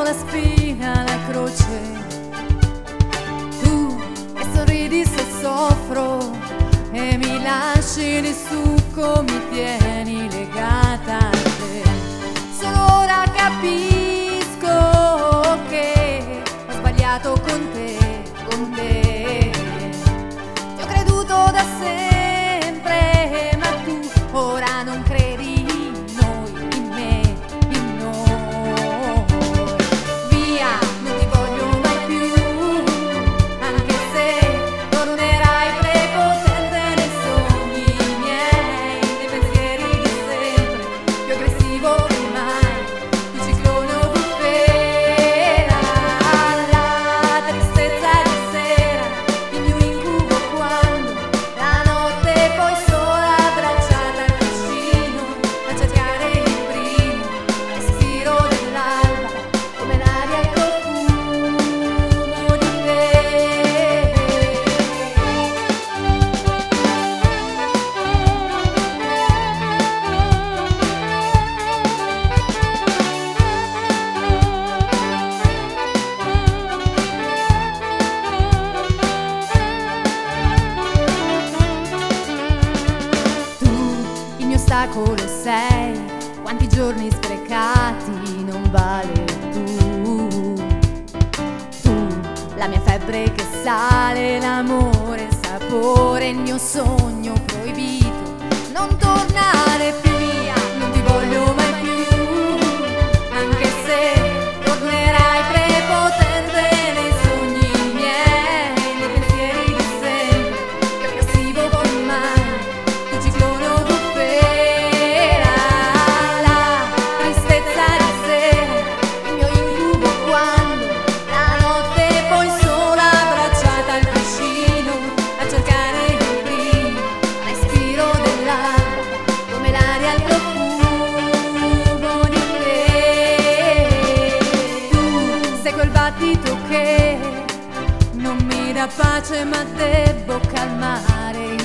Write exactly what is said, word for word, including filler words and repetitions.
la spina, la croce. Tu che sorridi se soffro e mi lasci di succo, mi tieni legata a te. Solo ora capisco che ho sbagliato con te, con te. Ti ho creduto da sempre, ma tu ora non credi in noi, in me, in noi. Via, non ti voglio mai più, anche se tornerai prepotente nei sogni miei, nei pensieri di sempre, più aggressivo che mai, più ciclone o bufera. La tristezza di sera, il mio incubo quando la notte poi sola abbracciata al vicino a cercare il primo respiro dell'alba, come l'aria e il profumo di te. Tu, il mio ostacolo sei, quanti giorni sprecati non vale tu. Tu, la mia febbre che sale, l'amore, il sapore, il mio sogno proibito, non tornare più via, non ti voglio mai più, anche se tornerai prepotente nei sogni miei, nei pensieri di sempre, più aggressivo che mai, più ciclone o bufera. La tristezza di sera, il mio incubo quando la notte poi sola abbracciata al vicino a cercare il primo respiro dell'alba, come l'aria e il profumo di te. Tu sei quel battito che non mi dà pace, ma devo calmare